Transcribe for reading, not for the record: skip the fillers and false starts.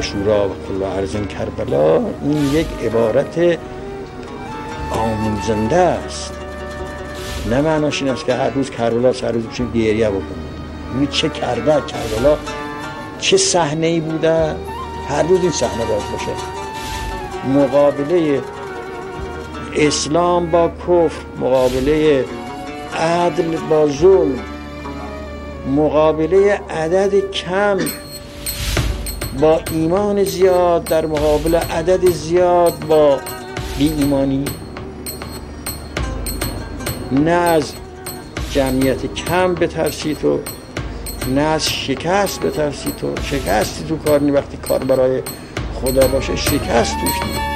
عاشورا و کل ارض کربلا، این یک عبارت آموزنده است. نه معناش این است که هر روز کربلا هر روز بشیم گریه بکنیم. ببینید چه کرده کربلا، چه صحنه‌ای بوده، هر روز این صحنه باید باشه. مقابله اسلام با کفر، مقابله عدل با ظلم، مقابله عدد کم با ایمان زیاد در مقابل عدد زیاد با بی ایمانی. نه از جمعیت کم بترسی تو، نه از شکست بترسی تو. شکستی تو کار نی، وقتی کار برای خدا باشه شکست توش نی.